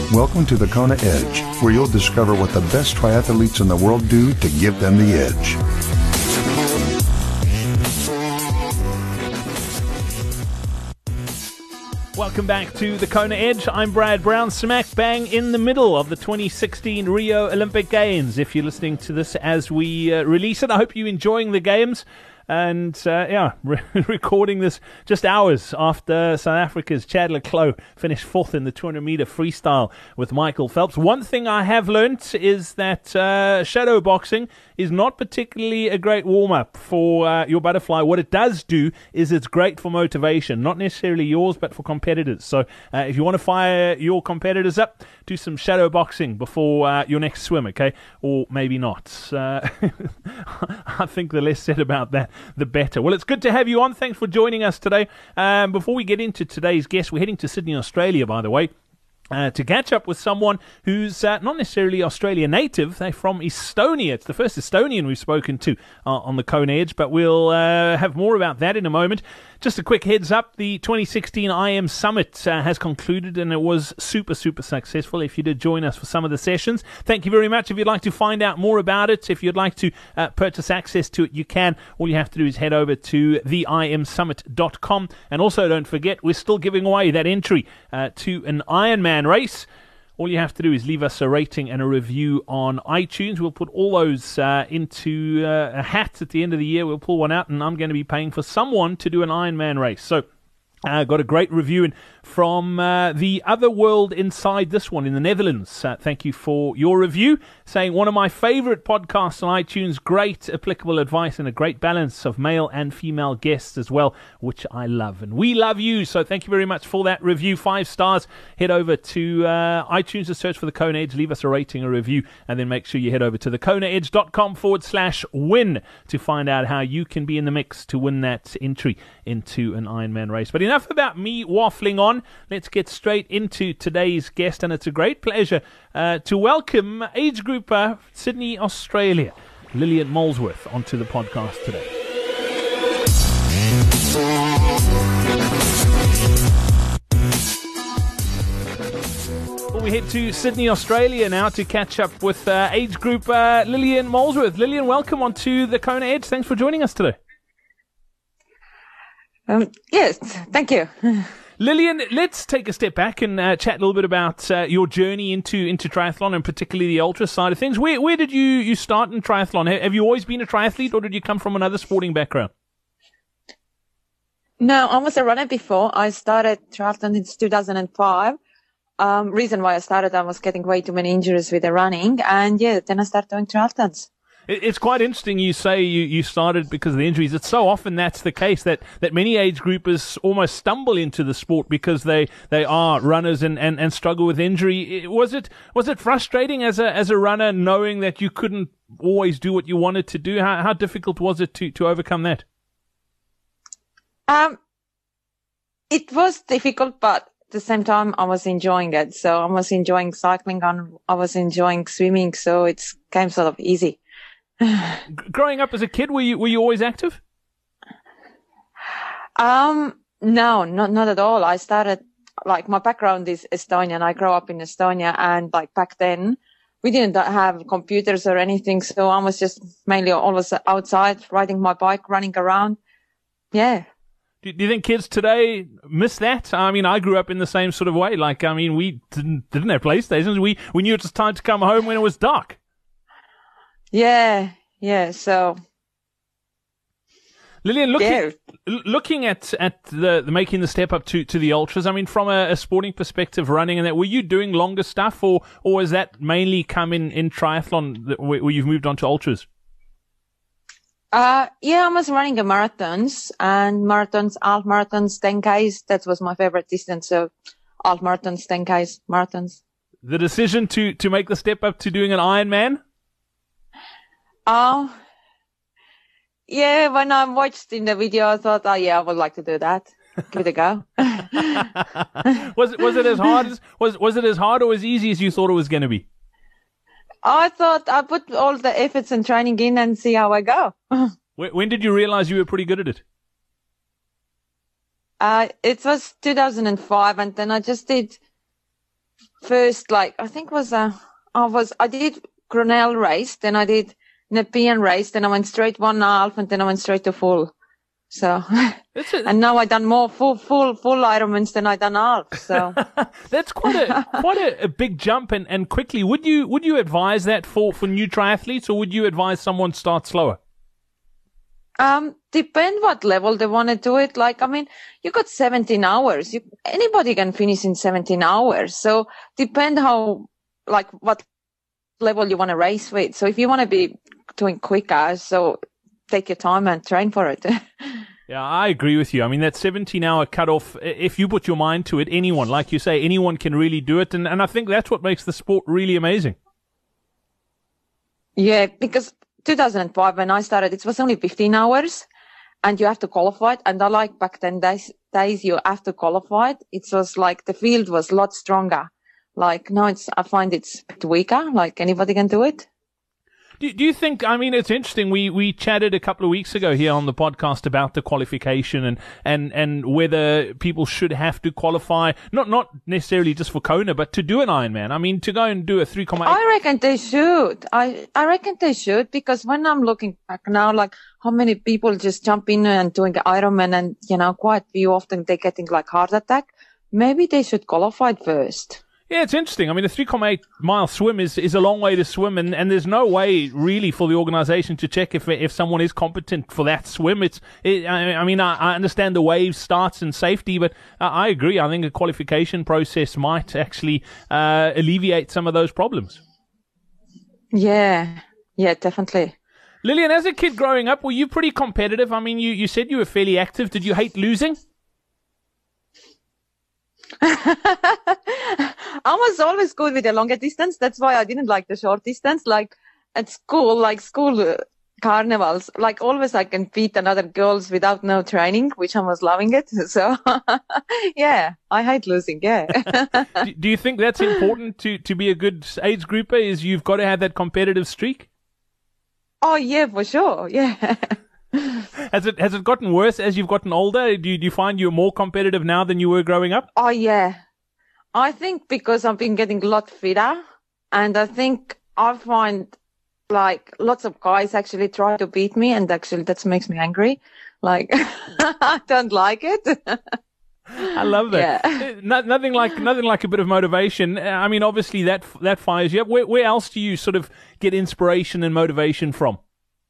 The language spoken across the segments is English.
Welcome to the Kona Edge, where you'll discover what the best triathletes in the world do to give them the edge. Welcome back to the Kona Edge. I'm Brad Brown, smack bang in the middle of the 2016 Rio Olympic Games. If you're listening to this as we release it, I hope you're enjoying the games. And recording this just hours after South Africa's Chad le Clos finished fourth in the 200-meter freestyle with Michael Phelps. One thing I have learnt is that shadow boxing is not particularly a great warm-up for your butterfly. What it does do is it's great for motivation, not necessarily yours, but for competitors. So if you want to fire your competitors up, do some shadow boxing before your next swim, okay? Or maybe not. I think the less said about that, the better. Well, it's good to have you on. Thanks for joining us today. Before we get into today's guest, we're heading to Sydney, Australia, by the way, to catch up with someone who's not necessarily Australia native. They're from Estonia. It's the first Estonian we've spoken to on the Kona Edge, but we'll have more about that in a moment. Just a quick heads up, the 2016 IM Summit has concluded, and it was super successful. If you did join us for some of the sessions, thank you very much. If you'd like to find out more about it, if you'd like to purchase access to it, you can. All you have to do is head over to theimsummit.com. And also don't forget, we're still giving away that entry to an Ironman race. All you have to do is leave us a rating and a review on iTunes. We'll put all those into a hat at the end of the year. We'll pull one out, and I'm going to be paying for someone to do an Ironman race. So got a great review from the other world inside this one in the Netherlands. Thank you for your review, saying one of my favorite podcasts on iTunes, great applicable advice and a great balance of male and female guests as well, which I love. And we love you, so thank you very much for that review. 5 stars. Head over to iTunes to search for the Kona Edge, leave us a rating, a review, and then make sure you head over to thekonaedge.com/win to find out how you can be in the mix to win that entry into an Ironman race. But enough about me waffling on. Let's get straight into today's guest, and it's a great pleasure to welcome age grouper Sydney, Australia, Lillian Molesworth, onto the podcast today. Well, we head to Sydney, Australia now to catch up with age grouper Lillian Molesworth. Lillian, welcome onto the Kona Edge. Thanks for joining us today. Yes, thank you. Lillian, let's take a step back and chat a little bit about your journey into triathlon, and particularly the ultra side of things. Where did you start in triathlon? Have you always been a triathlete, or did you come from another sporting background? No, I was a runner before. I started triathlon in 2005. Reason why I started, I was getting way too many injuries with the running, and then I started doing triathlons. It's quite interesting you say you started because of the injuries. It's so often that's the case that many age groupers almost stumble into the sport because they are runners and struggle with injury. Was it frustrating as a runner knowing that you couldn't always do what you wanted to do? How difficult was it to overcome that? It was difficult, but at the same time I was enjoying it. So I was enjoying cycling and I was enjoying swimming, so it came sort of easy. Growing up as a kid, were you always active? No, not at all. I started, my background is Estonian. I grew up in Estonia, and back then we didn't have computers or anything. So I was just mainly always outside riding my bike, running around. Yeah. Do you think kids today miss that? I mean, I grew up in the same sort of way. We didn't have PlayStations. We knew it was time to come home when it was dark. Yeah. So, Lillian, looking at the making the step up to the ultras. I mean, from a sporting perspective, running and that, were you doing longer stuff, or has that mainly come in triathlon where you've moved on to ultras? I was running the marathons, half marathons, 10Ks. That was my favorite distance. So, half marathons, 10Ks, marathons. The decision to make the step up to doing an Ironman. When I watched in the video, I thought, I would like to do that. Give it a go. Was it as hard or as easy as you thought it was going to be? I thought I put all the efforts and training in and see how I go. When did you realize you were pretty good at it? It was 2005, and then I just did first, like, I think I did Grenell race, then I did Nepean race, then I went straight 1.5, and then I went straight to full. So, and now I've done more full Ironmans than I've done half. So that's quite a big jump and quickly. Would you advise that for new triathletes, or would you advise someone start slower? Depend what level they want to do it. Like, I mean, you got 17 hours. Anybody can finish in 17 hours. So depend what level you want to race with. So if you want to be doing quicker, so take your time and train for it. Yeah, I agree with you. I mean, that 17-hour cutoff, if you put your mind to it, anyone, like you say, anyone can really do it. And I think that's what makes the sport really amazing. Yeah, because 2005, when I started, it was only 15 hours and you have to qualify it. And I like back then days you have to qualify it. It was like the field was a lot stronger. Like now I find it's a bit weaker, like anybody can do it. Do you think, I mean, it's interesting, we chatted a couple of weeks ago here on the podcast about the qualification and whether people should have to qualify, not necessarily just for Kona, but to do an Ironman. I mean, to go and do a 3.8. I reckon they should. I reckon they should, because when I'm looking back now, like how many people just jump in and doing the Ironman, and, quite few often they're getting like heart attack. Maybe they should qualify first. Yeah, it's interesting. I mean, a 3.8 mile swim is a long way to swim, and there's no way really for the organization to check if someone is competent for that swim. I mean, I understand the wave starts and safety, but I agree. I think a qualification process might actually alleviate some of those problems. Yeah, definitely. Lillian, as a kid growing up, were you pretty competitive? I mean, you said you were fairly active. Did you hate losing? I was always good with the longer distance. That's why I didn't like the short distance. Like at school, carnivals, like always I can beat another girls without no training, which I was loving it. So yeah, I hate losing. Yeah. Do you think that's important to be a good age grouper? Is you've got to have that competitive streak? Oh yeah, for sure. Yeah. Has it gotten worse as you've gotten older? Do you find you're more competitive now than you were growing up? Oh yeah. I think because I've been getting a lot fitter, and I think I find like lots of guys actually try to beat me, and actually that makes me angry. Like I don't like it. I love that. Yeah. Nothing like a bit of motivation. I mean, obviously that fires you up. Where else do you sort of get inspiration and motivation from?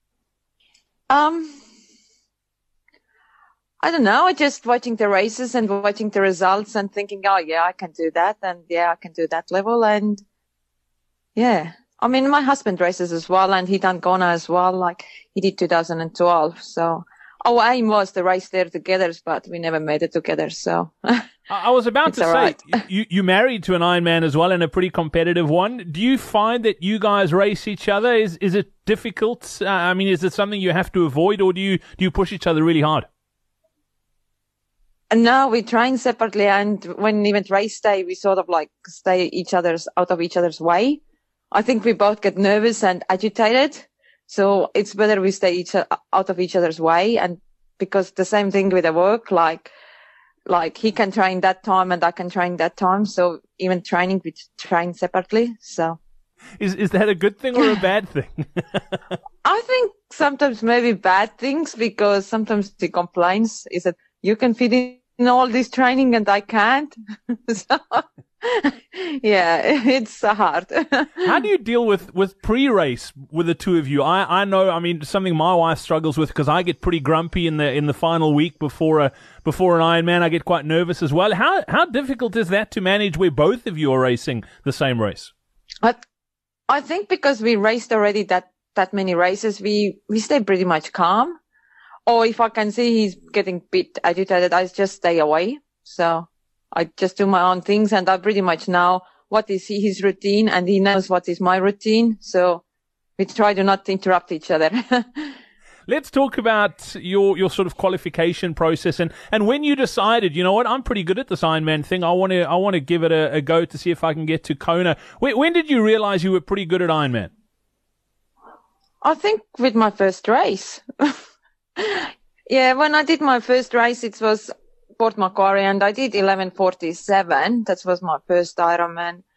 I don't know. Just watching the races and watching the results and thinking, oh yeah, I can do that, and yeah, I can do that level, and yeah. I mean, my husband races as well, and he done Kona as well. Like he did 2012. So our aim was to race there together, but we never made it together. So I was about to say, right. you married to an Ironman as well, and a pretty competitive one. Do you find that you guys race each other? Is it difficult? I mean, is it something you have to avoid, or do you push each other really hard? No, we train separately, and when even race day, we sort of like stay out of each other's way. I think we both get nervous and agitated, so it's better we stay out of each other's way. And because the same thing with the work, like he can train that time and I can train that time, so even training, we train separately. So is that a good thing or a bad thing? I think sometimes maybe bad things, because sometimes he complains is that you can fit in all this training and I can't. So, yeah, it's hard. How do you deal with pre-race with the two of you? I know, I mean, something my wife struggles with, because I get pretty grumpy in the final week before an Ironman. I get quite nervous as well. How difficult is that to manage where both of you are racing the same race? I think because we raced already that many races, we stay pretty much calm. Or if I can see he's getting a bit agitated, I just stay away. So I just do my own things, and I pretty much know what is his routine, and he knows what is my routine. So we try to not interrupt each other. Let's talk about your sort of qualification process, and when you decided, you know what, I'm pretty good at this Ironman thing. I want to give it a go to see if I can get to Kona. When did you realize you were pretty good at Ironman? I think with my first race. Yeah, when I did my first race, it was Port Macquarie, and I did 11:47. That was my first Ironman.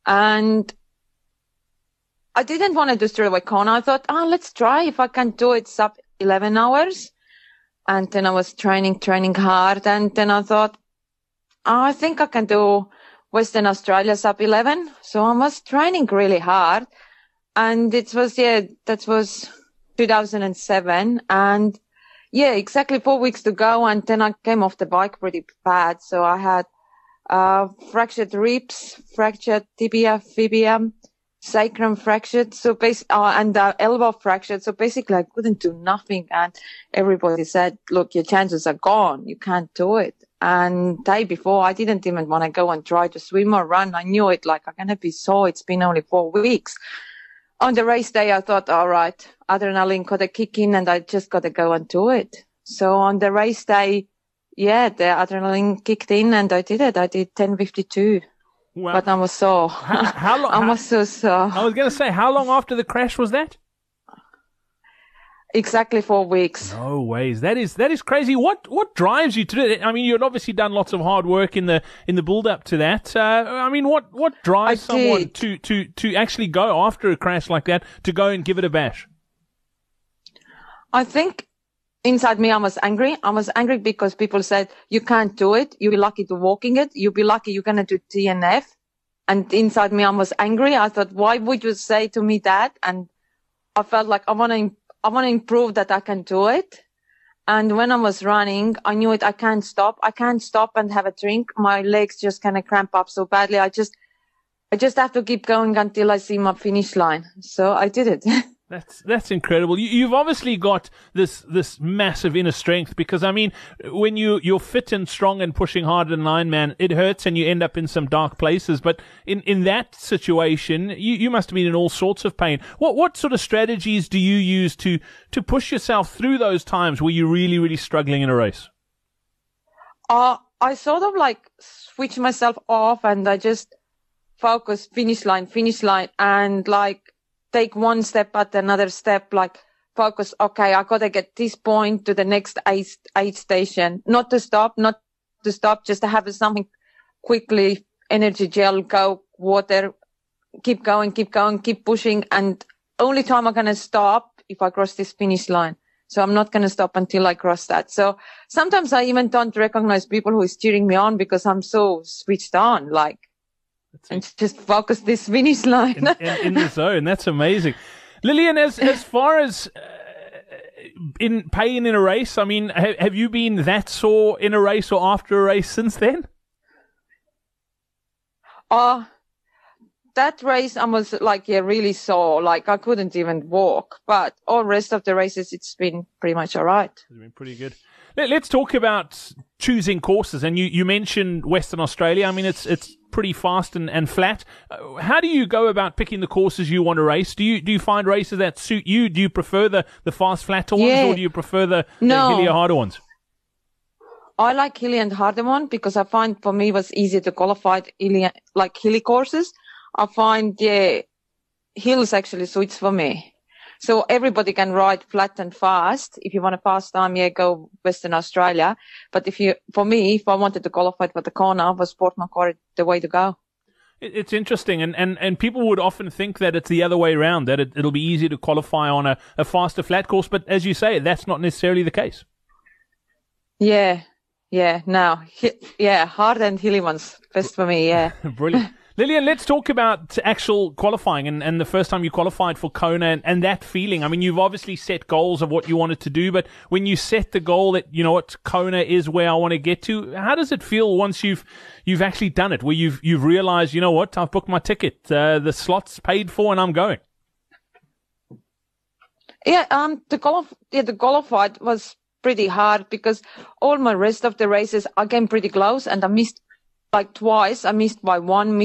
And I didn't want to do straight away Kona. I thought, let's try if I can do it sub 11 hours. And then I was training hard. And then I thought, I think I can do Western Australia sub 11. So I was training really hard. And that was 2007. And yeah, exactly 4 weeks to go. And then I came off the bike pretty bad. So I had fractured ribs, fractured tibia, fibia, sacrum fractured, and elbow fractured. So basically I couldn't do nothing. And everybody said, look, your chances are gone. You can't do it. And day before, I didn't even want to go and try to swim or run. I knew it, like, I'm going to be sore. It's been only 4 weeks. On the race day, I thought, all right, adrenaline got a kick in and I just got to go and do it. So on the race day, yeah, the adrenaline kicked in and I did it. I did 10:52. Wow. But I was sore. How long? I was so sore. I was going to say, how long after the crash was that? Exactly 4 weeks. No ways. That is crazy. What drives you to do it? I mean, you'd obviously done lots of hard work in the build up to that. I mean, what drives someone to actually go after a crash like that, to go and give it a bash? I think inside me, I was angry. I was angry because people said, you can't do it. You'll be lucky to walking it. You'll be lucky you're going to do TNF. And inside me, I was angry. I thought, why would you say to me that? And I felt like I want to prove that I can do it. And when I was running, I knew it. I can't stop. I can't stop and have a drink. My legs just kind of cramp up so badly. I just have to keep going until I see my finish line. So I did it. That's incredible. You've obviously got this massive inner strength, because I mean, when you're fit and strong and pushing hard in an Ironman, it hurts and you end up in some dark places. But in that situation, you must have been in all sorts of pain. What sort of strategies do you use to push yourself through those times where you're really, really struggling in a race? I sort of like switch myself off and I just focus finish line, and like take one step at another step, like focus, okay, I got to get this point to the next aid station. Not to stop, just to have something quickly, energy gel, go, water, keep going, keep pushing. And only time I'm going to stop if I cross this finish line. So I'm not going to stop until I cross that. So sometimes I even don't recognize people who is cheering me on because I'm so switched on, like, and just focus this finish line. in the zone. That's amazing. Lillian, as far as in pain in a race, I mean, have you been that sore in a race or after a race since then? That race I was like, really sore. Like I couldn't even walk. But all rest of the races, it's been pretty much all right. It's been pretty good. Let's talk about choosing courses. And you mentioned Western Australia. I mean, it's pretty fast and flat. How do you go about picking the courses you want to race? Do you find races that suit you? Do you prefer the fast, flatter ones, or do you prefer the hillier, harder ones? I like hilly and harder one because I find for me it was easier to qualify hilly courses. I find hills actually suits for me. So everybody can ride flat and fast. If you want a fast time, go Western Australia. But if I wanted to qualify for the Kona, was Port Macquarie the way to go. It's interesting, and people would often think that it's the other way around, that it'll be easier to qualify on a faster flat course. But as you say, that's not necessarily the case. Yeah, no. Hard and hilly ones, best for me, yeah. Brilliant. Lillian, let's talk about actual qualifying and the first time you qualified for Kona and that feeling. I mean, you've obviously set goals of what you wanted to do, but when you set the goal that, you know what, Kona is where I want to get to, how does it feel once you've actually done it, where you've realized, you know what, I've booked my ticket, the slot's paid for and I'm going? Yeah, the qualified was pretty hard because all my rest of the races I came pretty close and I missed like twice. I missed by one,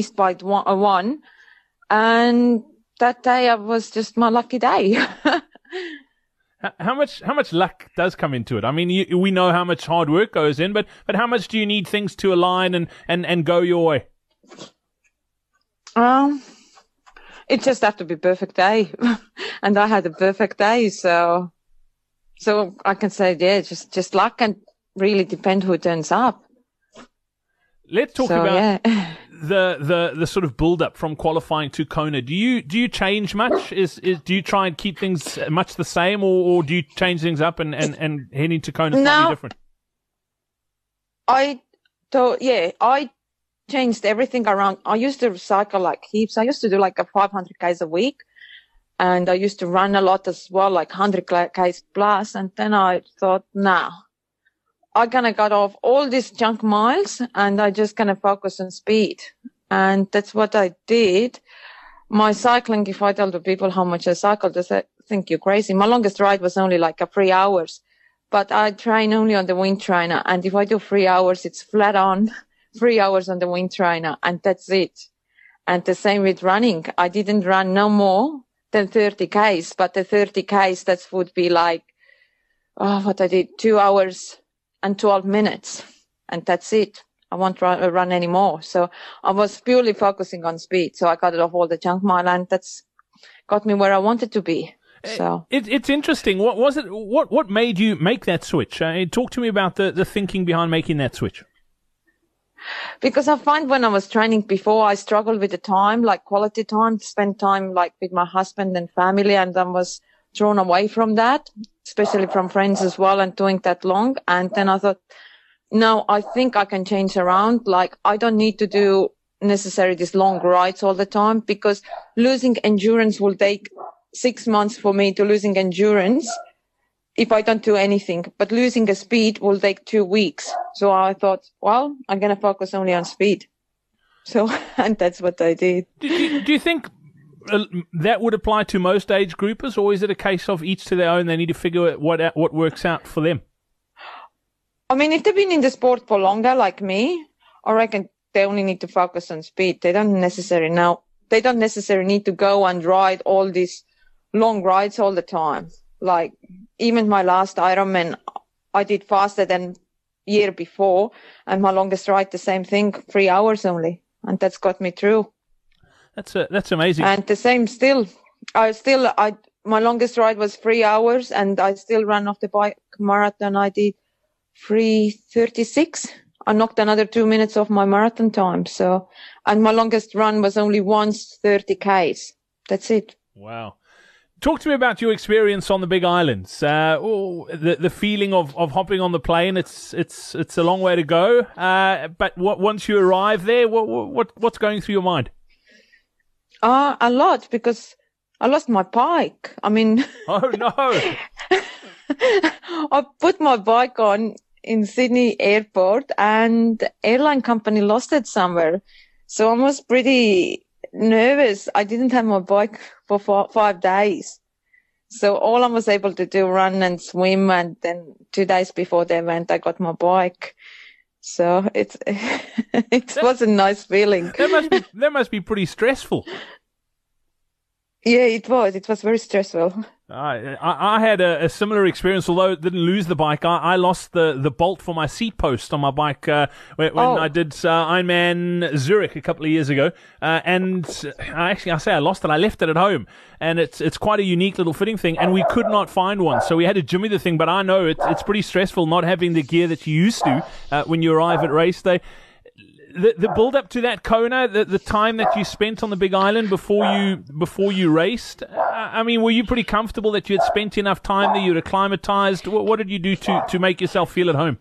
and that day I was just my lucky day. How much luck does come into it? I mean, we know how much hard work goes in, but how much do you need things to align and go your way? It just have to be perfect day, and I had a perfect day, so I can say just luck and really depend who turns up. Let's talk about the sort of build up from qualifying to Kona, do you change much? Do you try and keep things much the same, or do you change things up and heading to Kona slightly different? I changed everything around. I used to cycle like heaps. I used to do like a 500 Ks a week. And I used to run a lot as well, like 100 Ks plus. And then I thought, nah, I'm going to cut off all these junk miles and I just going to focus on speed. And that's what I did. My cycling, if I tell the people how much I cycled, they think you're crazy. My longest ride was only like 3 hours, but I train only on the wind trainer. And if I do 3 hours, it's flat on 3 hours on the wind trainer and that's it. And the same with running. I didn't run no more than 30 Ks, but the 30 Ks, that would be like, what I did, 2 hours and 12 minutes. And that's it. I won't run anymore. So I was purely focusing on speed. So I cut it off all the junk mile and that's got me where I wanted to be. So it's interesting. What was it? What made you make that switch? Talk to me about the thinking behind making that switch. Because I find when I was training before, I struggled with the time, like quality time, to spend time like with my husband and family, and I was drawn away from that, especially from friends as well, and doing that long. And then I thought, no, I think I can change around. Like I don't need to do necessarily these long rides all the time, because losing endurance will take 6 months for me to losing endurance if I don't do anything, but losing a speed will take 2 weeks. So I thought, well, I'm going to focus only on speed. So, and that's what I did. Do you think that would apply to most age groupers, or is it a case of each to their own? They need to figure out what works out for them? I mean, if they've been in the sport for longer, like me, I reckon they only need to focus on speed. They don't necessarily need to go and ride all these long rides all the time. Like even my last Ironman, I did faster than year before, and my longest ride, the same thing, 3 hours only, and that's got me through. That's amazing. And the same still, my longest ride was 3 hours, and I still ran off the bike marathon. I did 3:36. I knocked another 2 minutes off my marathon time. So, and my longest run was only once 30 Ks. That's it. Wow. Talk to me about your experience on the Big Islands. The feeling of hopping on the plane. It's a long way to go. But once you arrive there, what's going through your mind? A lot, because I lost my bike. I mean, oh no! I put my bike on in Sydney airport, and the airline company lost it somewhere. So I was pretty nervous. I didn't have my bike for 5 days. So all I was able to do, run and swim. And then 2 days before the event, I got my bike. So it was a nice feeling. That must be pretty stressful. Yeah, it was. It was very stressful. I had a similar experience, although I didn't lose the bike. I lost the bolt for my seat post on my bike when I did Ironman Zurich a couple of years ago. And I lost it. I left it at home. And it's quite a unique little fitting thing. And we could not find one. So we had to jimmy the thing. But I know it's pretty stressful not having the gear that you used to when you arrive at race day. The build up to that Kona, the time that you spent on the Big Island before you raced, I mean, were you pretty comfortable that you had spent enough time there, you'd acclimatized? What did you do to make yourself feel at home?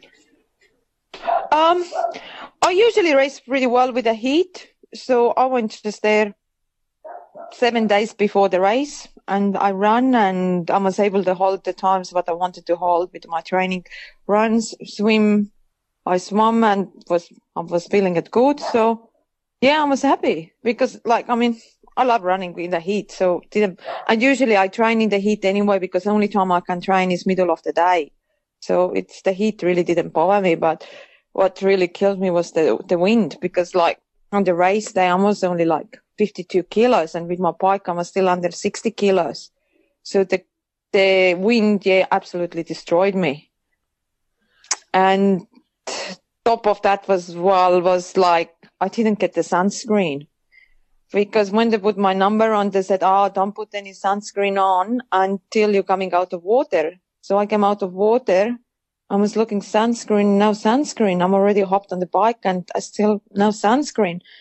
I usually race pretty well with the heat, so I went just there 7 days before the race, and I ran, and I was able to hold the times what I wanted to hold with my training runs, swim. I swam and I was feeling it good. So yeah, I was happy because I love running in the heat. So and usually I train in the heat anyway, because the only time I can train is middle of the day. So it's the heat really didn't bother me. But what really killed me was the wind, because on the race day, I was only 52 kilos, and with my bike, I was still under 60 kilos. So the wind, absolutely destroyed me. And top of that was I didn't get the sunscreen, because when they put my number on, they said, don't put any sunscreen on until you're coming out of water. So I came out of water. I was looking sunscreen, no sunscreen. I'm already hopped on the bike and I still no sunscreen.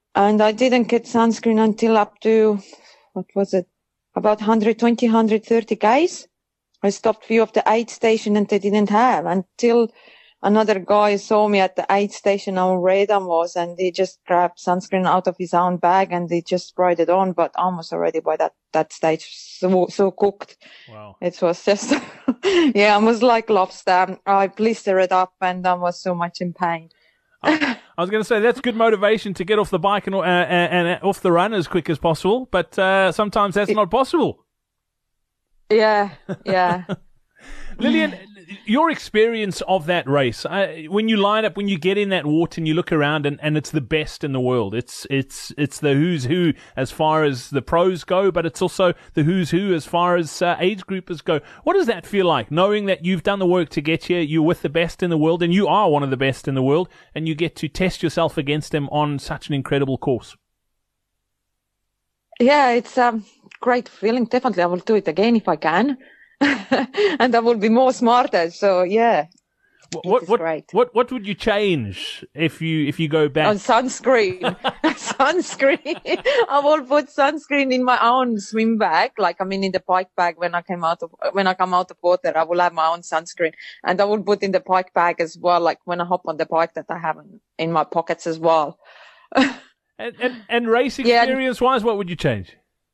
And I didn't get sunscreen until up to, what was it, about 120, 130 guys. I stopped few of the aid station and they didn't have until another guy saw me at the aid station how red I was, and he just grabbed sunscreen out of his own bag and he just sprayed it on. But I was already by that stage so cooked. Wow. It was just, yeah, I was like lobster. I blistered up and I was so much in pain. I was going to say that's good motivation to get off the bike and off the run as quick as possible, but sometimes that's not possible. Yeah. Lillian, your experience of that race, when you line up, when you get in that water and you look around and it's the best in the world, it's the who's who as far as the pros go, but it's also the who's who as far as age groupers go. What does that feel like, knowing that you've done the work to get here, you're with the best in the world, and you are one of the best in the world, and you get to test yourself against them on such an incredible course? Yeah, it's a great feeling. Definitely, I will do it again if I can. And I will be more smarter. So yeah, what would you change if you go back? On sunscreen, sunscreen. I will put sunscreen in my own swim bag, in the bike bag when I come out of water. I will have my own sunscreen, and I will put in the bike bag as well. Like when I hop on the bike, that I have in my pockets as well. and race experience wise, what would you change?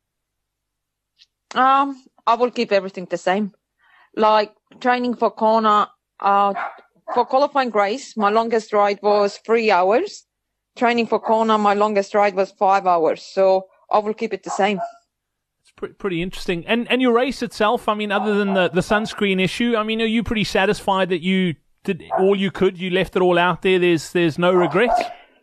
I will keep everything the same. Like training for Kona, for qualifying race, my longest ride was 3 hours. Training for Kona, my longest ride was 5 hours. So I will keep it the same. It's pretty interesting. And your race itself, other than the sunscreen issue, are you pretty satisfied that you did all you could? You left it all out there. There's no regrets?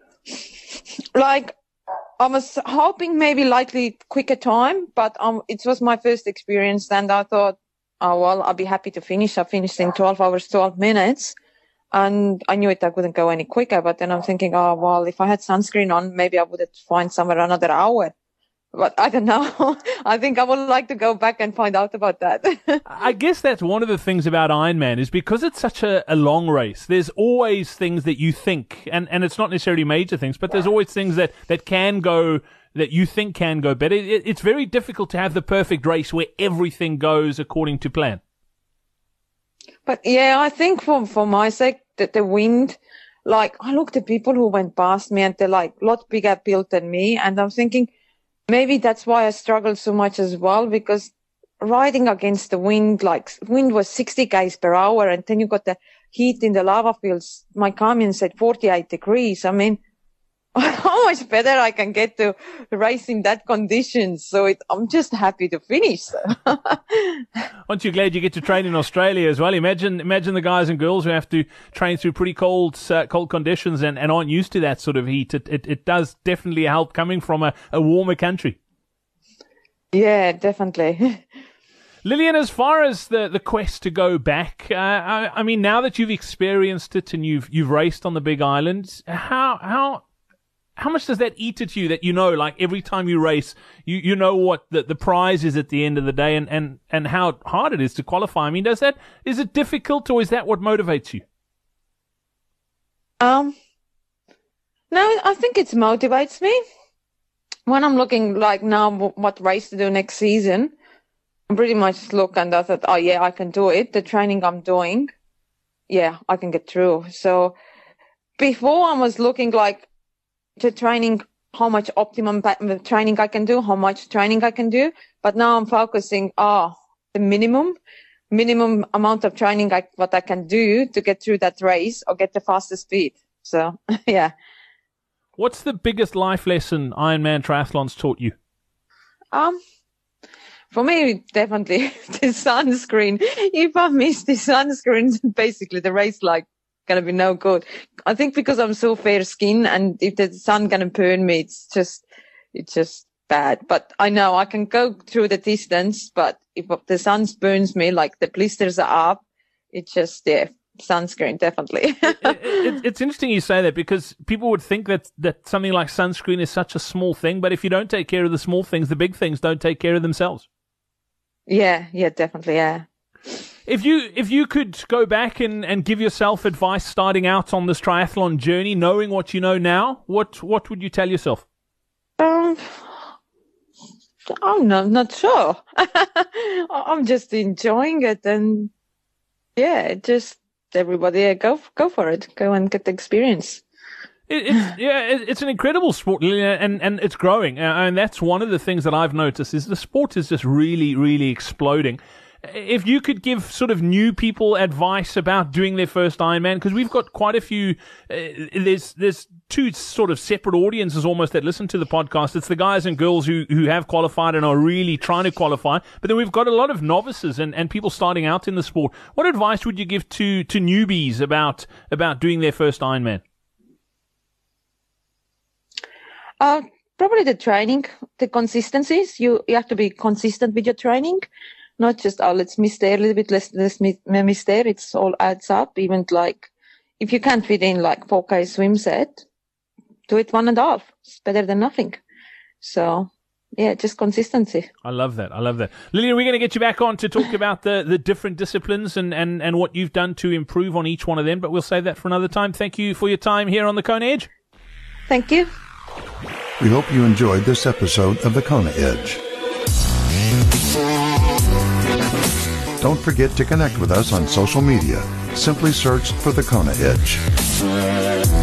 I was hoping maybe likely quicker time, but it was my first experience, and I thought, oh, well, I'll be happy to finish. I finished in 12 hours, 12 minutes, and I knew I couldn't go any quicker, but then I'm thinking, oh, well, if I had sunscreen on, maybe I would have find somewhere another hour. But I don't know. I think I would like to go back and find out about that. I guess that's one of the things about Ironman is because it's such a long race, there's always things that you think, and it's not necessarily major things, but there's always things that can go, that you think can go better. It's very difficult to have the perfect race where everything goes according to plan. But yeah, I think for my sake, that the wind, I looked at people who went past me and they're a lot bigger built than me, and I'm thinking, maybe that's why I struggled so much as well, because riding against the wind, wind was 60 km per hour, and then you got the heat in the lava fields. My Garmin said 48 degrees. How much better I can get to race in that condition. So I'm just happy to finish. Aren't you glad you get to train in Australia as well? Imagine the guys and girls who have to train through pretty cold conditions and aren't used to that sort of heat. It does definitely help coming from a warmer country. Yeah, definitely. Lillian, as far as the quest to go back, now that you've experienced it and you've raced on the Big Island, how much does that eat at you that every time you race, you know what the prize is at the end of the day and how hard it is to qualify? Is it difficult, or is that what motivates you? No, I think it motivates me. When I'm looking now what race to do next season, I pretty much look and I thought, oh yeah, I can do it. The training I'm doing, yeah, I can get through. So before I was looking to training, how much optimum training I can do, how much training I can do. But now I'm focusing, the minimum amount of training what I can do to get through that race or get the fastest speed. So, yeah. What's the biggest life lesson Ironman Triathlon's taught you? For me, definitely the sunscreen. If I miss the sunscreen, basically the race gonna be no good. I think because I'm so fair skinned, and if the sun gonna burn me, it's just bad. But I know I can go through the distance, but if the sun burns me, the blisters are up, it's just, sunscreen, definitely. It's interesting you say that, because people would think that something like sunscreen is such a small thing, but if you don't take care of the small things, the big things don't take care of themselves. Yeah, definitely, yeah. If you could go back and give yourself advice starting out on this triathlon journey, knowing what you know now, what would you tell yourself? I'm not sure. I'm just enjoying it, and just everybody go for it. Go and get the experience. It's an incredible sport, and it's growing, and that's one of the things that I've noticed is the sport is just really, really exploding. If you could give sort of new people advice about doing their first Ironman, because we've got quite a few, there's two sort of separate audiences almost that listen to the podcast. It's the guys and girls who have qualified and are really trying to qualify, but then we've got a lot of novices and people starting out in the sport. What advice would you give to newbies about doing their first Ironman? Probably the training, the consistencies. You have to be consistent with your training. Not just, let's miss there a little bit, let's miss there. It's all adds up. Even like, if you can't fit in like 4K swim set, do it 1.5. It's better than nothing. So, just consistency. I love that. Lillian, we're going to get you back on to talk about the different disciplines and what you've done to improve on each one of them, but we'll save that for another time. Thank you for your time here on the Kona Edge. Thank you. We hope you enjoyed this episode of the Kona Edge. Don't forget to connect with us on social media. Simply search for the Kona Edge.